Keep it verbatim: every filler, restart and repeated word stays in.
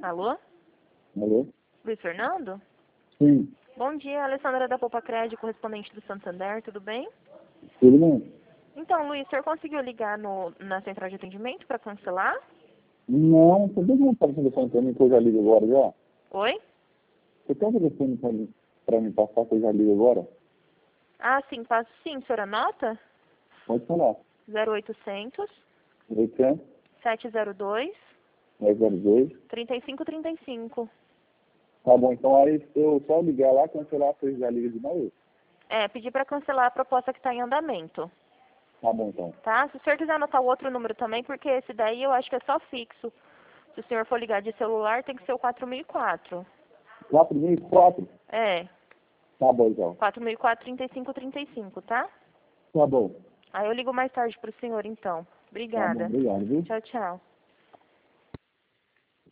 Alô? Alô? Luiz Fernando? Sim, Bom dia, Alessandra da Poupa Crédito, correspondente do Santander, tudo bem? tudo bem? Então, Luiz, o senhor conseguiu ligar no, na central de atendimento para cancelar? Não, você tem um telefone para mim que eu já ligo agora já? Oi? Você tem um telefone para me passar que eu já ligo agora? Ah, sim, passo sim. O senhor anota? Pode falar. zero oitocentos, oitocentos, sete zero dois, dez zero dois. trinta e cinco trinta e cinco. Tá bom, então aí eu só ligar lá, cancelar, você já liga de novo? É, pedir para cancelar a proposta que está em andamento, Tá bom, então. tá? Se o senhor quiser anotar o outro número também, porque esse daí eu acho que é só fixo. Se o senhor for ligar de celular, tem que ser o quatro mil e quatro. quatro mil e quatro? É, Tá bom, então. quatro mil e quatro, trinta e cinco trinta e cinco, tá? Tá bom. Aí eu ligo mais tarde pro senhor, então. Tá bom, Obrigada. obrigado, viu? Tchau, tchau.